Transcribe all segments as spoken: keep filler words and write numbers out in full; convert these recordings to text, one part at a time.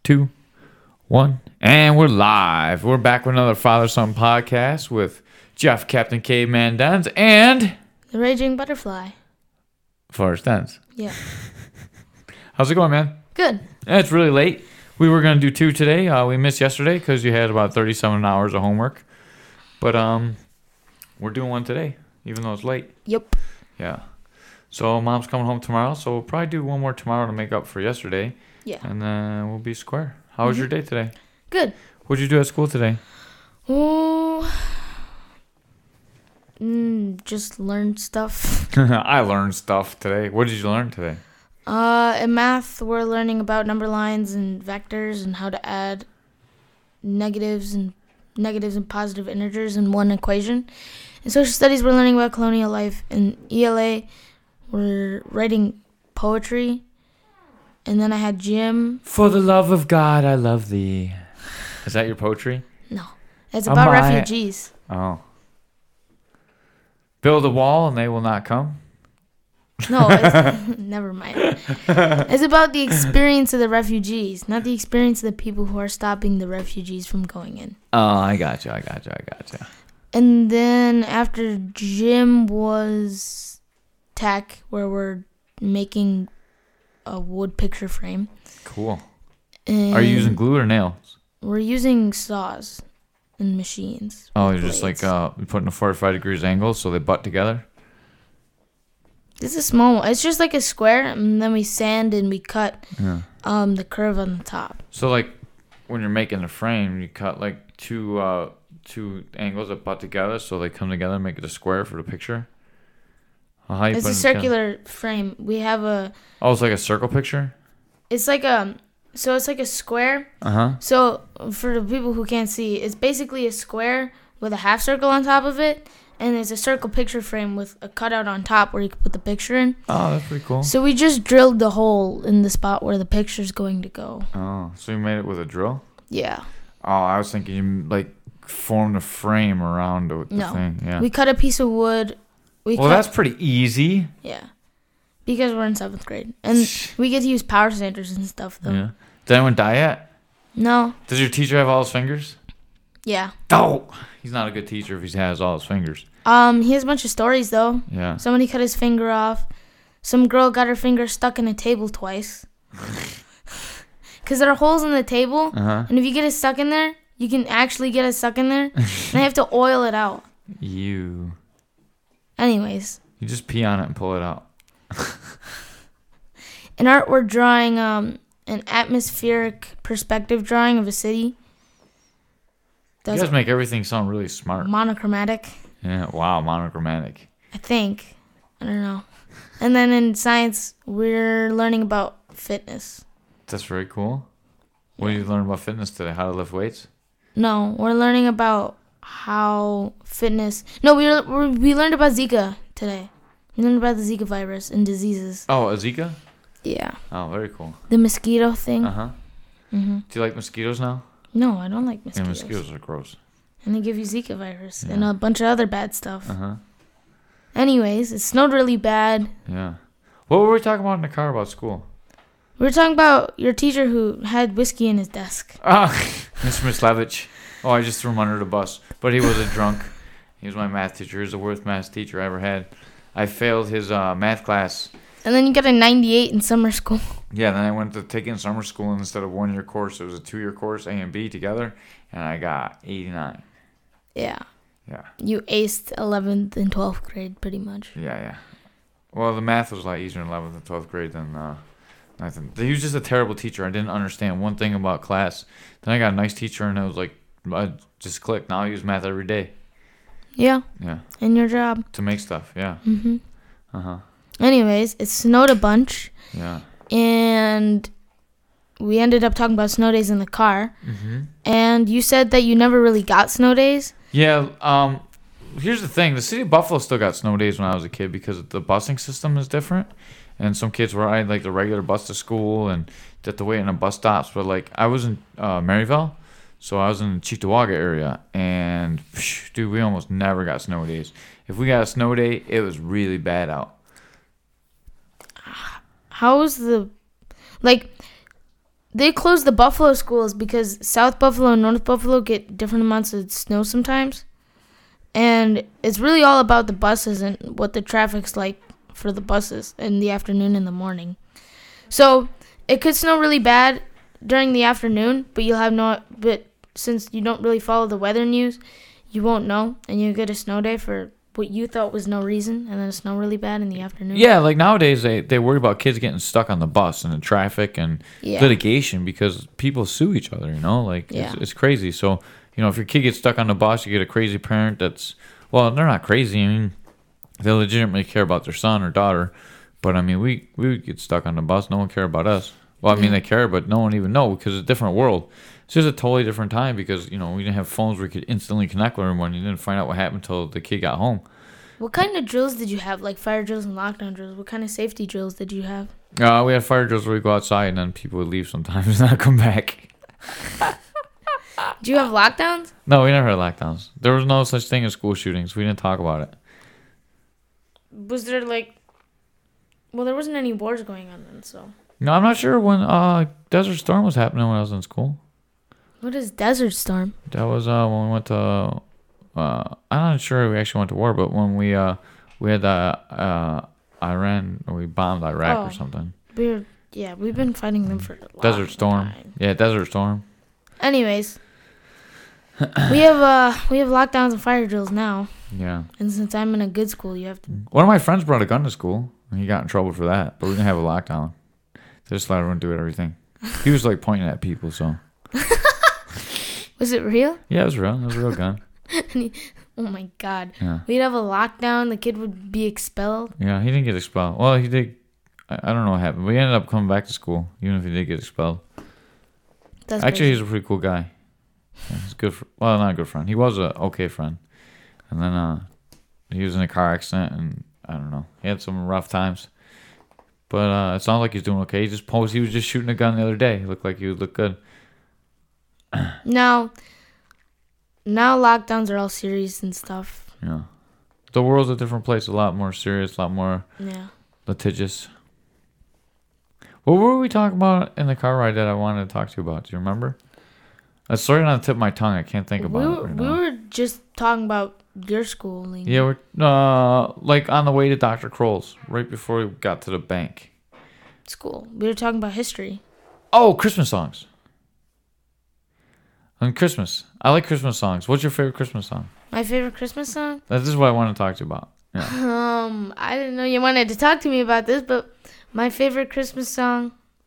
two, one, and we're live. We're back with another Father Son podcast with Jeff, Captain Caveman Dens, and the Raging Butterfly. Forrest Dens. Yeah. How's it going, man? Good. Yeah, it's really late. We were gonna do two today. Uh, we missed yesterday because you had about thirty-seven hours of homework, but um, we're doing one today, even though it's late. Yep. Yeah. So mom's coming home tomorrow, so we'll probably do one more tomorrow to make up for yesterday. Yeah. And then we'll be square. How was Mm-hmm. your day today? Good. What'd you do at school today? Oh, mm, just learned stuff. I learned stuff today. What did you learn today? Uh, in math, we're learning about number lines and vectors and how to add negatives and negatives and positive integers in one equation. In social studies, we're learning about colonial life. In E L A, we're writing poetry. And then I had gym. For the love of God, I love thee. Is that your poetry? No, it's Oh, about my. refugees. Oh. Build a wall and they will not come? No, it's, never mind. It's about the experience of the refugees, not the experience of the people who are stopping the refugees from going in. Oh, I got you, I got you, I got you. And then after gym was tech, where we're making a wood picture frame. Cool. And Are you using glue or nails? We're using saws and machines. Oh, with you're just blades. like uh, putting a forty-five degrees angle so they butt together? It's a small one. It's just like a square, and then we sand and we cut Yeah. um the curve on the top. So, like, when you're making the frame, you cut, like, two uh, two angles that butt together so they come together and make it a square for the picture? Well, how you It's put a it together? circular frame. We have a. Oh, it's like a circle picture? It's like a. So it's like a square. Uh-huh. So for the people who can't see, it's basically a square with a half circle on top of it, and it's a circle picture frame with a cutout on top where you can put the picture in. Oh, that's pretty cool. So we just drilled the hole in the spot where the picture's going to go. Oh, so you made it with a drill? Yeah. Oh, I was thinking you, like, formed a frame around the the No. thing. Yeah. We cut a piece of wood. We well, cut, that's pretty easy. Yeah. Because we're in seventh grade. And we get to use power sanders and stuff, though. Yeah. Did anyone die yet? No. Does your teacher have all his fingers? Yeah. Oh, he's not a good teacher if he has all his fingers. Um, he has a bunch of stories, though. Yeah. Somebody cut his finger off. Some girl got her finger stuck in a table twice. Because there are holes in the table. Uh-huh. And if you get it stuck in there, you can actually get it stuck in there. And they have to oil it out. You. Anyways. You just pee on it and pull it out. In art, we're drawing um, an atmospheric perspective drawing of a city. You Does guys make everything sound really smart. monochromatic, Yeah. Wow, monochromatic. I think. I don't know. And then in science, we're learning about fitness. That's very cool. What did you learn about fitness today? How to lift weights? No, we're learning about how fitness... No, we we we learned about Zika today. We learned about the Zika virus and diseases. Oh, a Zika? Yeah. Oh, very cool. The mosquito thing. Uh-huh. Mm-hmm. Do you like mosquitoes now? No, I don't like mosquitoes. Yeah, mosquitoes are gross. And they give you Zika virus Yeah. and a bunch of other bad stuff. Uh-huh. Anyways, it snowed really bad. Yeah. What were we talking about in the car about school? We were talking about your teacher who had whiskey in his desk. Ah, Mister Mislevich. Oh, I just threw him under the bus. But he was a drunk. He was my math teacher. He was the worst math teacher I ever had. I failed his uh, math class. And then you got a ninety-eight in summer school. Yeah, then I went to take in summer school, and instead of one-year course, it was a two-year course, A and B together, and I got eighty-nine. Yeah. Yeah. You aced eleventh and twelfth grade pretty much. Yeah, yeah. Well, the math was a lot easier in eleventh and twelfth grade than uh, ninth. And he was just a terrible teacher. I didn't understand one thing about class. Then I got a nice teacher, and it was like, I just clicked. Now I use math every day. Yeah. Yeah. In your job. To make stuff, yeah. Mm-hmm. Uh-huh. Anyways, it snowed a bunch. Yeah. And we ended up talking about snow days in the car. Mm-hmm. And you said that you never really got snow days. Yeah, um, here's the thing. The city of Buffalo still got snow days when I was a kid because the busing system is different. And some kids were riding, like, the regular bus to school and they had to wait in a bus stops. But, like, I was in uh, Maryville, so I was in the Cheektowaga area. And, phew, dude, we almost never got snow days. If we got a snow day, it was really bad out. How was the... Like, they closed the Buffalo schools because South Buffalo and North Buffalo get different amounts of snow sometimes. And it's really all about the buses and what the traffic's like for the buses in the afternoon and the morning. So it could snow really bad during the afternoon, but you'll have no. But since you don't really follow the weather news, you won't know, and you get a snow day for what you thought was no reason, and then it snow really bad in the afternoon. Yeah, like nowadays they, they worry about kids getting stuck on the bus and the traffic and Yeah. litigation because people sue each other, you know? Like, Yeah. it's, it's crazy. So, you know, if your kid gets stuck on the bus, you get a crazy parent that's, well, they're not crazy. I mean, they legitimately care about their son or daughter. But, I mean, we, we would get stuck on the bus. No one care about us. Well, I mean, Yeah. they care, but no one even know because it's a different world. It's just a totally different time because, you know, we didn't have phones where you could instantly connect with everyone. You didn't find out what happened until the kid got home. What kind of drills did you have, like fire drills and lockdown drills? What kind of safety drills did you have? Uh, we had fire drills where we go outside and then people would leave sometimes and not come back. Do you have lockdowns? No, we never had lockdowns. There was no such thing as school shootings. We didn't talk about it. Was there like, well, there wasn't any wars going on then, so. No, I'm not sure when uh, Desert Storm was happening when I was in school. What is Desert Storm? That was uh, when we went to. Uh, I'm not sure we actually went to war, but when we uh, we had uh, uh, Iran, or we bombed Iraq Oh. or something. We're yeah, we've been fighting them for a long Desert Storm. time. Yeah, Desert Storm. Anyways, we have uh we have lockdowns and fire drills now, Yeah. and since I'm in a good school, you have to. One of my friends brought a gun to school, and he got in trouble for that. But we didn't have a lockdown. They just let everyone do everything. He was like pointing at people, so. Was it real? Yeah, it was real. It was a real gun. Oh my god. Yeah. We'd have a lockdown. The kid would be expelled. Yeah, he didn't get expelled. Well, he did. I, I don't know what happened, but he ended up coming back to school, even if he did get expelled. That's Actually, crazy. he's a pretty cool guy. Yeah, he's a good. Fr- well, not a good friend. He was a okay friend, and then uh, he was in a car accident, and I don't know. He had some rough times, but uh, it sounds like he's doing okay. He just posed. He was just shooting a gun the other day. He looked like he would look good. Now, now lockdowns are all serious and stuff. Yeah, the world's a different place. A lot more serious. A lot more Yeah. litigious. What were we talking about in the car ride that I wanted to talk to you about? Do you remember? It's sorry on the tip of my tongue. I can't think about we it were, right we now. were just talking about your schooling. Yeah, we're uh like on the way to Doctor Kroll's, right before we got to the bank. School. We were talking about history. Oh, Christmas songs. And Christmas. I like Christmas songs. What's your favorite Christmas song? My favorite Christmas song? This is what I want to talk to you about. Yeah. Um, I didn't know you wanted to talk to me about this, but my favorite Christmas song.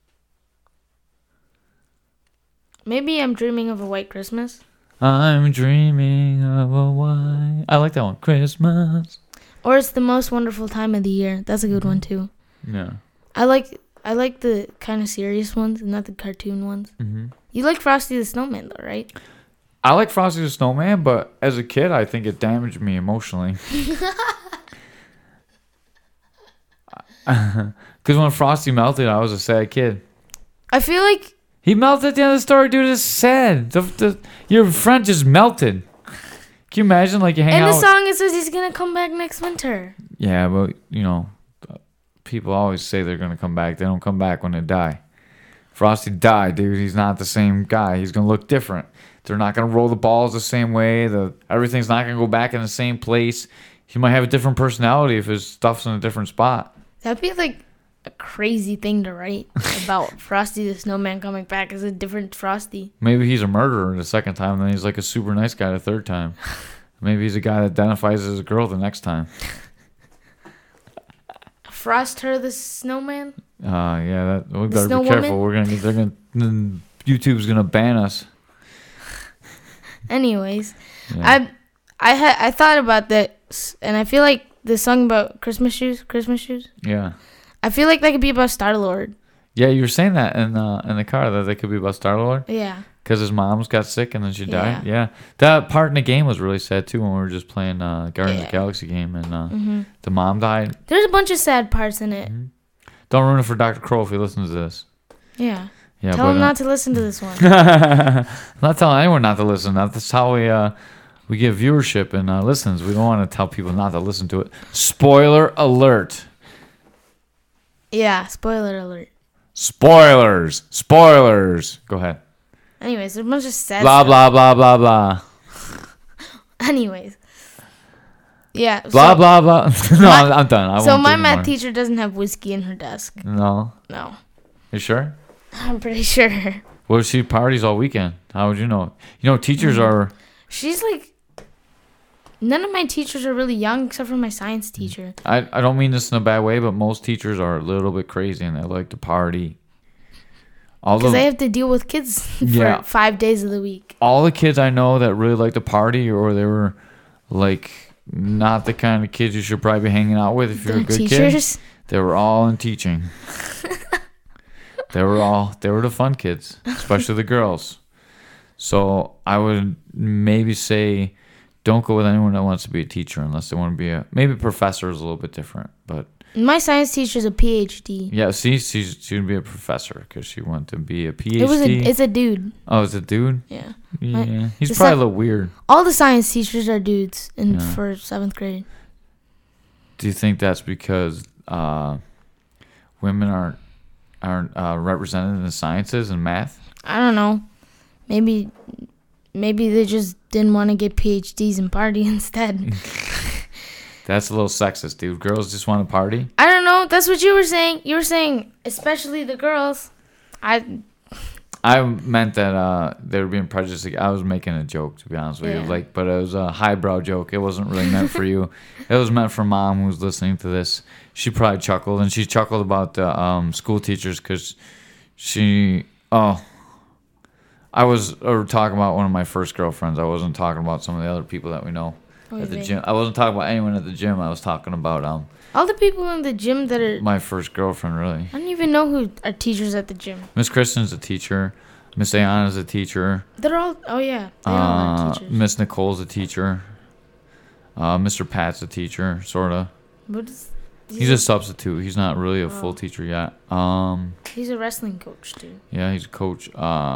Maybe I'm Dreaming of a White Christmas. I'm dreaming of a white. I like that one. Christmas. Or It's the Most Wonderful Time of the Year. That's a good one too. Yeah. I like I like the kind of serious ones, not the cartoon ones. Mm-hmm. You like Frosty the Snowman though, right? I like Frosty the Snowman, but as a kid, I think it damaged me emotionally. Because when Frosty melted, I was a sad kid. I feel like He melted at the end of the story, dude. It's sad. The, the, your friend just melted. Can you imagine, like, you hang in out the with- song it says he's gonna come back next winter. Yeah, but, you know, people always say they're going to come back. They don't come back when they die. Frosty died, dude. He's not the same guy. He's going to look different. They're not going to roll the balls the same way. The Everything's not going to go back in the same place. He might have a different personality if his stuff's in a different spot. That'd be like a crazy thing to write about Frosty the Snowman coming back as a different Frosty. Maybe he's a murderer the second time, and then he's like a super nice guy the third time. Maybe he's a guy that identifies as a girl the next time. Frost her the Snowman? Uh, yeah, that we The better Snow be careful. Woman? We're gonna get, they're gonna, then YouTube's gonna ban us. Anyways, Yeah. I I had I thought about that, and I feel like the song about Christmas shoes, Christmas shoes. yeah, I feel like that could be about Star Lord. yeah. You were saying that in uh, in the car that they could be about Star Lord Yeah. because his mom's got sick and then she died. Yeah. Yeah, that part in the game was really sad too when we were just playing uh, Guardians of Yeah. the Galaxy game and uh, hmm the mom died. There's a bunch of sad parts in it. Don't ruin it for Doctor Kroll if he listens to this. Yeah. Yeah, Tell but, him uh, not to listen to this one. I'm not telling anyone not to listen. That's how we uh, we get viewership and uh, listens. We don't want to tell people not to listen to it. Spoiler alert. Yeah. Spoiler alert. Spoilers. Spoilers. Go ahead. Anyways, there's a bunch of sad Blah, stuff. blah, blah, blah, blah. Anyways. Yeah. Blah, so, blah, blah. no, my- I'm, I'm done. I So won't my do math anymore. teacher doesn't have whiskey in her desk. No. No. You sure? I'm pretty sure. Well, she parties all weekend. How would you know? You know, teachers are... She's like... None of my teachers are really young except for my science teacher. I, I don't mean this in a bad way, but most teachers are a little bit crazy and they like to party. All Because the, I have to deal with kids for Yeah. five days of the week. all the kids I know that really like to party, or they were like not the kind of kids you should probably be hanging out with if you're The a good teachers. kid. They were all in teaching. They were all they were the fun kids, especially the girls. So I would maybe say don't go with anyone that wants to be a teacher unless they want to be a maybe a professor is a little bit different, but My science teacher's a P H D. yeah, see, she's she'd be a professor because she wanted to be a P H D. It was a, it's a dude. oh, it's a dude. Yeah. Yeah, he's the probably sec- a little weird. All the science teachers are dudes in Yeah. for seventh grade. Do you think that's because uh, women aren't aren't uh, represented in the sciences and math? I don't know. Maybe maybe they just didn't want to get P H Ds and party instead. That's a little sexist, dude. Girls just want to party. I don't know. That's what you were saying. You were saying especially the girls. I I meant that uh, they were being prejudiced. I was making a joke, to be honest with Yeah. you. Like, but it was a highbrow joke. It wasn't really meant for you. It was meant for mom who's listening to this. She probably chuckled, and she chuckled about the um, school teachers because she. Oh, I was uh, talking about one of my first girlfriends. I wasn't talking about some of the other people that we know What at do the you gym. I wasn't talking about anyone at the gym. I was talking about um all the people in the gym that are my first girlfriend, really. I don't even know who are teachers at the gym. Miss Kristen's a teacher. Miss Ayana's a teacher. They're all oh yeah, they all Uh, are teachers. Miss Nicole's a teacher. Uh, Mister Pat's a teacher, sorta. What is, He's a substitute. He's not really a full Oh. teacher yet. Um, he's a wrestling coach too. yeah, he's a coach.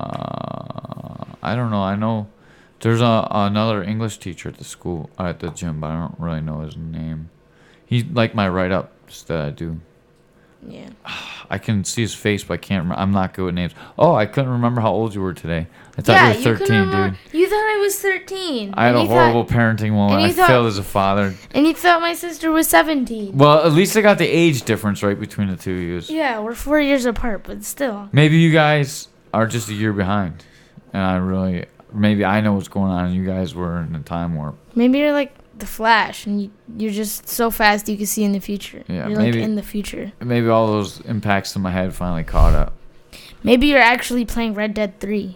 Uh, I don't know. I know there's a another English teacher at the school uh, at the gym, but I don't really know his name. He like my write ups that I do. Yeah. I can see his face, but I can't. Rem- I'm not good with names. Oh, I couldn't remember how old you were today. I thought yeah, you were couldn't thirteen, remember- dude. You thought I was thirteen. I had and a you horrible Thought, parenting moment. and I you thought- failed as a father. and you thought my sister was seventeen. Well, at least I got the age difference right between the two of you. Yeah, we're four years apart, but still. Maybe you guys are just a year behind, and I really maybe I know what's going on, and you guys were in a time warp. Maybe you're like the Flash, and you, you're just so fast you can see in the future. Yeah, you're maybe- like in the future. Maybe all those impacts to my head finally caught up. Maybe you're actually playing Red Dead three.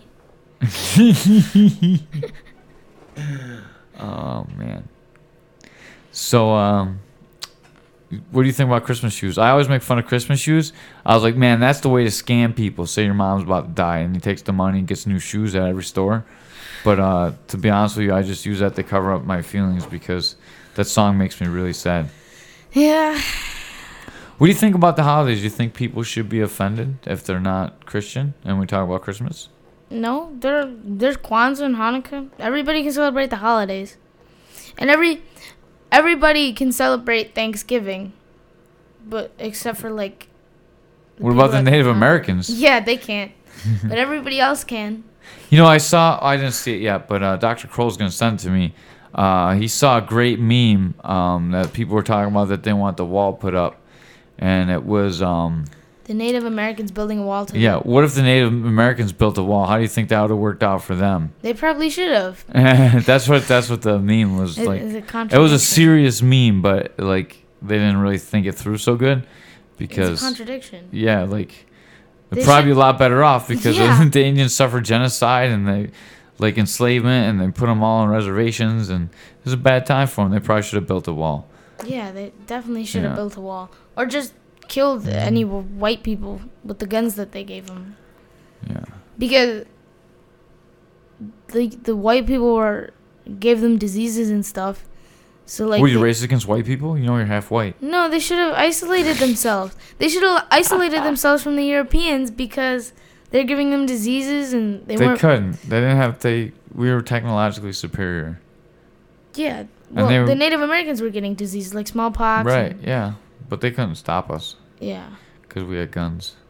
Oh man. So um what do you think about Christmas shoes? I always make fun of Christmas shoes. I was like, man, that's the way to scam people. Say your mom's about to die and he takes the money and gets new shoes at every store. But uh to be honest with you, I just use that to cover up my feelings because that song makes me really sad. Yeah. What do you think about the holidays? Do you think people should be offended if they're not Christian and we talk about Christmas? No, there there's Kwanzaa and Hanukkah. Everybody can celebrate the holidays, and every everybody can celebrate Thanksgiving, but except for like. What about people the that- Native Americans? Yeah, they can't, but everybody else can. You know, I saw, I didn't see it yet, but uh, Doctor Kroll's going to send it to me. Uh, he saw a great meme um, that people were talking about that they want the wall put up. And it was, um, The Native Americans building a wall to. yeah, what if the Native Americans built a wall? How do you think that would have worked out for them? They probably should have. that's what that's what the meme was It- like. it's a It was a contradiction. serious meme, but like they didn't really think it through so good It's because, a contradiction. yeah, like they'd They probably should- be a lot better off because Yeah. the Indians suffered genocide and they like enslavement and they put them all on reservations and it was a bad time for them. They probably should have built a wall. Yeah, they definitely should have Yeah. built a wall, or just killed any white people with the guns that they gave them. Yeah. Because the the white people were gave them diseases and stuff. So like Were you they- racist against white people? You know you're half white. No, they should have isolated themselves. They should have isolated themselves from the Europeans because they're giving them diseases and they, They, weren't. couldn't. They didn't have. They we were technologically superior. Yeah, well, they were- the Native Americans were getting diseases like smallpox. Right. and- Yeah. But they couldn't stop us yeah. because we had guns.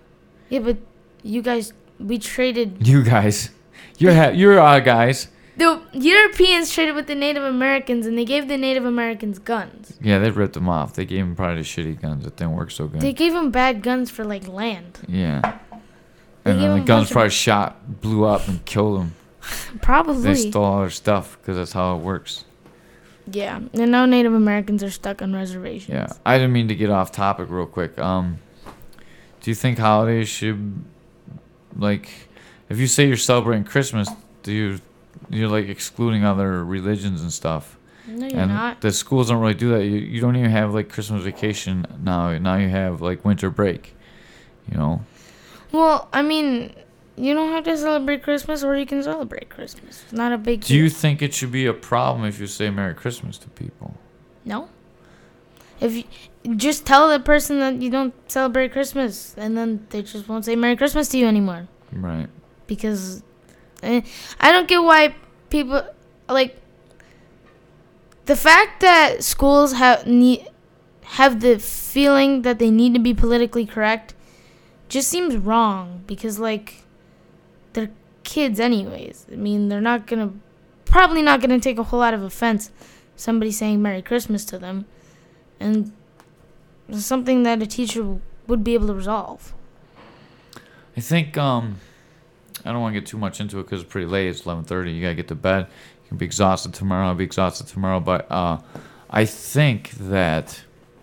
Yeah, but you guys, we traded. You guys. You're, ha- you're our guys. The Europeans traded with the Native Americans, and they gave the Native Americans guns. Yeah, they ripped them off. They gave them probably the shitty guns that didn't work so good. They gave them bad guns for, like, land. Yeah. They And gave then the 'em a guns bunch of- probably shot, blew up, and killed them. Probably. They stole all their stuff because that's how it works. Yeah, and now Native Americans are stuck on reservations. Yeah. I didn't mean to get off topic real quick. Um, do you think holidays should, like, if you say you're celebrating Christmas, do you, you're, like, excluding other religions and stuff? No, you're and not. the schools don't really do that. You, you don't even have, like, Christmas vacation now. Now you have, like, winter break, you know? Well, I mean, you don't have to celebrate Christmas, or you can celebrate Christmas. It's not a big Do deal. you think it should be a problem if you say Merry Christmas to people? No. If you just tell the person that you don't celebrate Christmas, and then they just won't say Merry Christmas to you anymore. Right. Because eh, I don't get why people like the fact that schools have need have the feeling that they need to be politically correct just seems wrong, because like they're kids anyways. I mean, they're not gonna probably not gonna take a whole lot of offense somebody saying Merry Christmas to them, and it's something that a teacher would be able to resolve. I think um, I don't want to get too much into it because it's pretty late. It's eleven thirty. You gotta get to bed. You can be exhausted tomorrow. I'll be exhausted tomorrow. But uh, I think that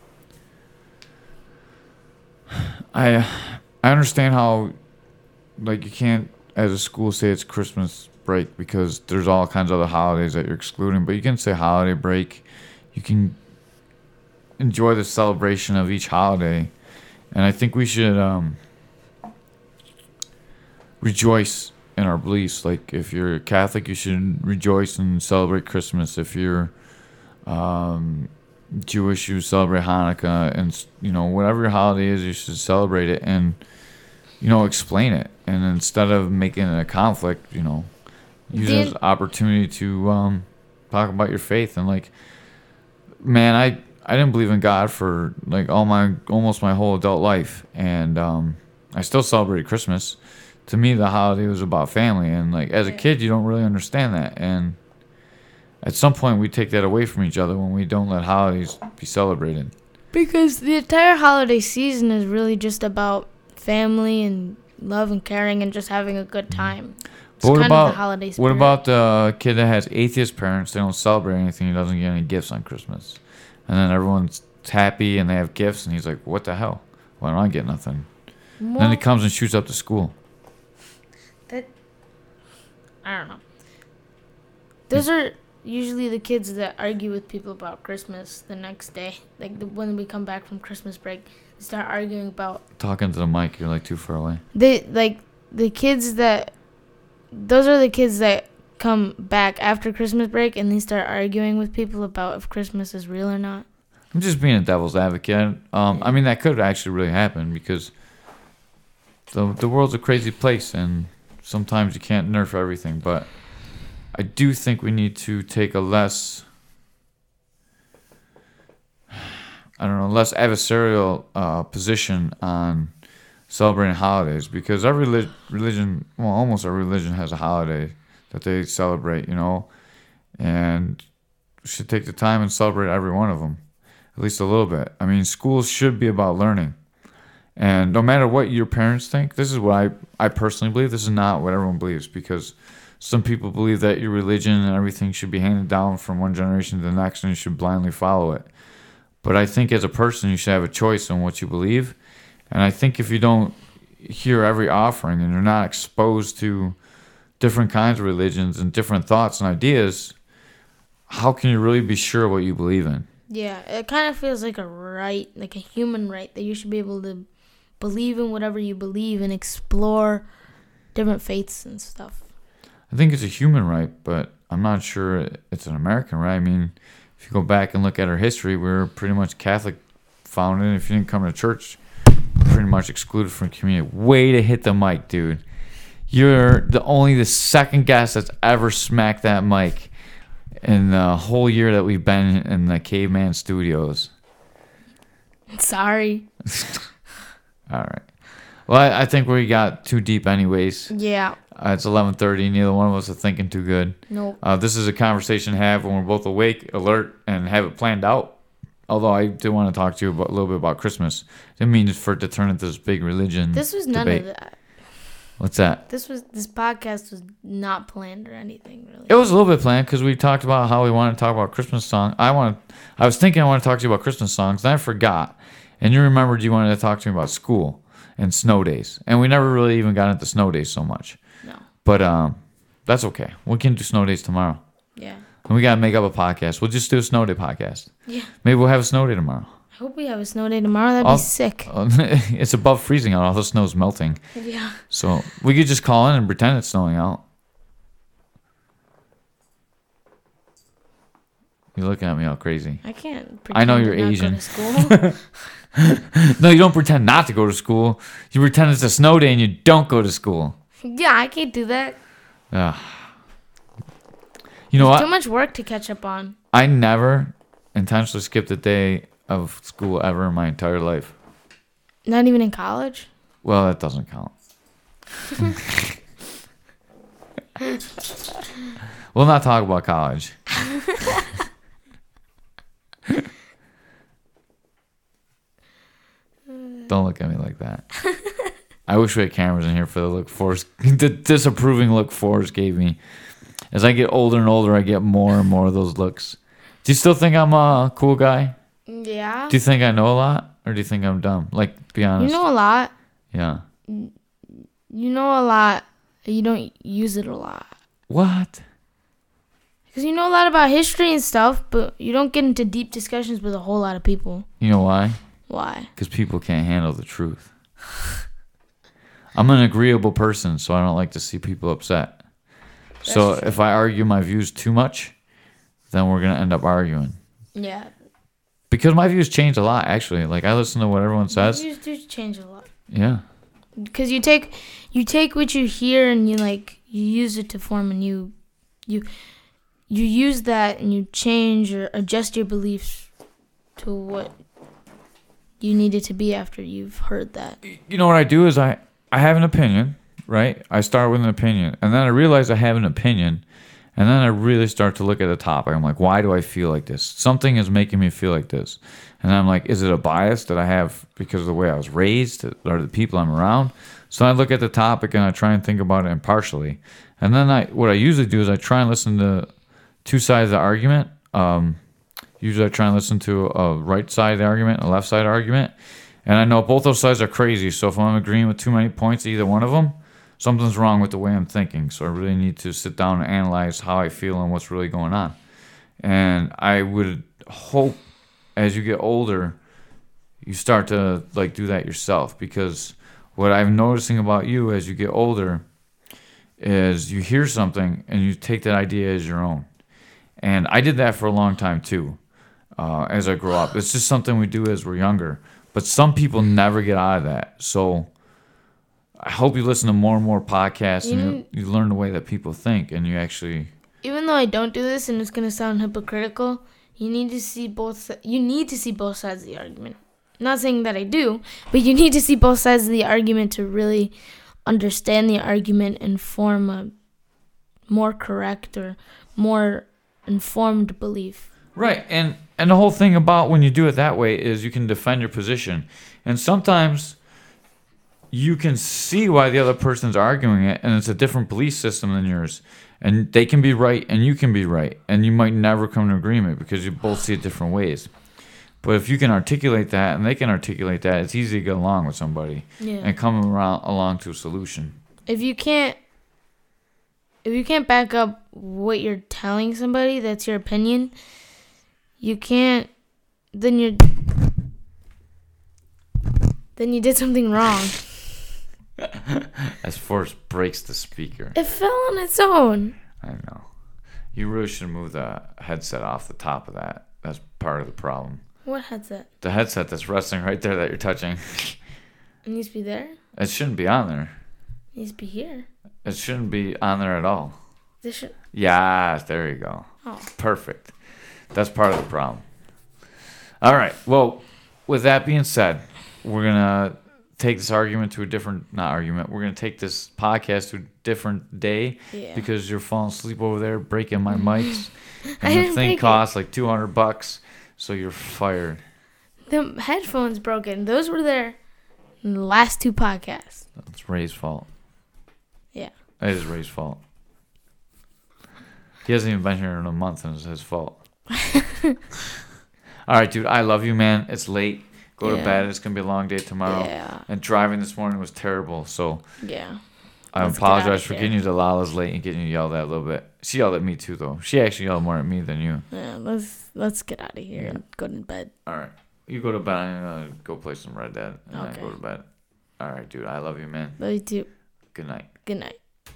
I I understand how, like, you can't as a school say it's Christmas break because there's all kinds of other holidays that you're excluding. But you can say holiday break. You can enjoy the celebration of each holiday, and I think we should um, rejoice in our beliefs. Like, if you're Catholic, you should rejoice and celebrate Christmas. If you're um, Jewish, you celebrate Hanukkah, and you know, whatever your holiday is, you should celebrate it and, you know, explain it. And instead of making it a conflict, you know, use it as an opportunity to um, talk about your faith. And like, man, I I didn't believe in God for like all my almost my whole adult life, and um, I still celebrate Christmas. To me, the holiday was about family, and like as a kid, you don't really understand that, and at some point, we take that away from each other when we don't let holidays be celebrated. Because the entire holiday season is really just about family and love and caring and just having a good time. It's But what kind about of the holiday what spirit. about the kid that has atheist parents? They don't celebrate anything. He doesn't get any gifts on Christmas, and then everyone's happy and they have gifts, and he's like, "What the hell? Why don't I get nothing?" Well, Then he comes and shoots up the school. that I don't know. Those are usually the kids that argue with people about Christmas the next day. Like the, when we come back from Christmas break, they start arguing about Talking to the mic, you're like too far away. they like the kids that. Those are the kids that come back after Christmas break and they start arguing with people about if Christmas is real or not. I'm just being a devil's advocate. Um, I mean, that could actually really happen because the the world's a crazy place, and sometimes you can't nerf everything. But I do think we need to take a less, I don't know, less adversarial uh, position on celebrating holidays, because every relig- religion, well, almost every religion has a holiday that they celebrate, you know, and we should take the time and celebrate every one of them, at least a little bit. I mean, schools should be about learning, and no matter what your parents think, this is what I, I personally believe. This is not what everyone believes, because some people believe that your religion and everything should be handed down from one generation to the next, and you should blindly follow it. But I think as a person, you should have a choice on what you believe. And I think if you don't hear every offering and you're not exposed to different kinds of religions and different thoughts and ideas, how can you really be sure what you believe in? Yeah, it kind of feels like a right, like a human right, that you should be able to believe in whatever you believe and explore different faiths and stuff. I think it's a human right, but I'm not sure it's an American right. I mean, if you go back and look at our history, we're pretty much Catholic founded. If you didn't come to church, pretty much excluded from community. Way to hit the mic, dude. You're the only the second guest that's ever smacked that mic in the whole year that we've been in the Caveman Studios. Sorry. All right. Well, I, I think we got too deep anyways. Yeah. Uh, it's eleven thirty. Neither one of us are thinking too good. Nope. Uh, this is a conversation to have when we're both awake, alert, and have it planned out. Although I do want to talk to you about, a little bit about Christmas. Didn't mean for it to turn into this big religion This was none debate. of that. What's that? This was this podcast was not planned or anything really. It was a little bit planned because we talked about how we wanted to talk about Christmas song. I want. I was thinking I want to talk to you about Christmas songs, then I forgot, and you remembered you wanted to talk to me about school and snow days, and we never really even got into snow days so much. No. But um, that's okay. We can do snow days tomorrow. Yeah. And we gotta make up a podcast. We'll just do a snow day podcast. Yeah. Maybe we'll have a snow day tomorrow. I hope we have a snow day tomorrow. That'd I'll- be sick. It's above freezing out. All the snow's melting. Yeah. So we could just call in and pretend it's snowing out. You're looking at me all crazy. I can't. I know pretend you're to not Asian. Go to school. No, you don't pretend not to go to school. You pretend it's a snow day and you don't go to school. Yeah, I can't do that. Ugh. You know Too what? much work to catch up on. I never intentionally skipped a day of school ever in my entire life. Not even in college. Well, that doesn't count. We'll not talk about college. Don't look at me like that. I wish we had cameras in here for the look Forrest, the disapproving look Forrest gave me. As I get older and older, I get more and more of those looks. Do you still think I'm a cool guy? Yeah. Do you think I know a lot? Or do you think I'm dumb? Like, be You honest. know a lot. Yeah. You know a lot. You don't use it a lot. What? Because you know a lot about history and stuff, but you don't get into deep discussions with a whole lot of people. You know why? Why? Because people can't handle the truth. I'm an agreeable person, so I don't like to see people upset. So true. if I argue my views too much, then we're going to end up arguing. Yeah. Because my views change a lot, actually. Like, I listen to what everyone says. You do change a lot. Yeah. Because you take, you take what you hear and you like, you use it to form a new, you, you use that and you change or adjust your beliefs to what you need it to be after you've heard that. You know what I do is I, I have an opinion, right? I start with an opinion. And then I realize I have an opinion. And then I really start to look at the topic. I'm like, why do I feel like this? Something is making me feel like this. And I'm like, is it a bias that I have because of the way I was raised or the people I'm around? So I look at the topic and I try and think about it impartially. And then I, what I usually do is I try and listen to two sides of the argument. Um, usually I try and listen to a right side of the argument, a left side argument. And I know both those sides are crazy. So if I'm agreeing with too many points, either one of them, something's wrong with the way I'm thinking. So I really need to sit down and analyze how I feel and what's really going on. And I would hope as you get older, you start to like do that yourself. Because what I'm noticing about you as you get older is you hear something and you take that idea as your own. And I did that for a long time too, uh, as I grow up. It's just something we do as we're younger. But some people never get out of that. So I hope you listen to more and more podcasts You and you, you learn the way that people think and you actually... Even though I don't do this and it's going to sound hypocritical, you need to see both si- you need to see both sides of the argument. Not saying that I do, but you need to see both sides of the argument to really understand the argument and form a more correct or more informed belief. Right, and, and the whole thing about when you do it that way is you can defend your position. And sometimes you can see why the other person's arguing it, and it's a different belief system than yours. And they can be right, and you can be right. And you might never come to agreement because you both see it different ways. But if you can articulate that, and they can articulate that, it's easy to get along with somebody Yeah. and come around along to a solution. If you can't if you can't back up what you're telling somebody, that's your opinion, you can't then you're then you did something wrong. As Forrest breaks the speaker. It fell on its own. I know. You really should move the headset off the top of that. That's part of the problem. What headset? The headset that's resting right there that you're touching. It needs to be there? It shouldn't be on there. It needs to be here. It shouldn't be on there at all. This should Yes, there you go. Oh. Perfect. That's part of the problem. All right. Well, with that being said, we're going to take this argument to a different not argument. We're gonna take this podcast to a different day Yeah. because you're falling asleep over there breaking my mics, I and the didn't thing break it. costs like two hundred bucks. So you're fired. The headphones broken. Those were there in the last two podcasts. It's Ray's fault. Yeah. It is Ray's fault. He hasn't even been here in a month, and it's his fault. All right, dude. I love you, man. It's late. Go to Yeah. bed. It's gonna be a long day tomorrow. Yeah. And driving this morning was terrible. So Yeah. I Let's get outta apologize for here. getting you to Lala's late and getting you yelled at a little bit. She yelled at me too, though. She actually yelled more at me than you. Yeah. Let's let's get out of here Yeah. and go to bed. All right. You go to bed. I'm gonna go play some Red Dead, and Okay. then go to bed. All right, dude. I love you, man. Love you too. Good night. Good night.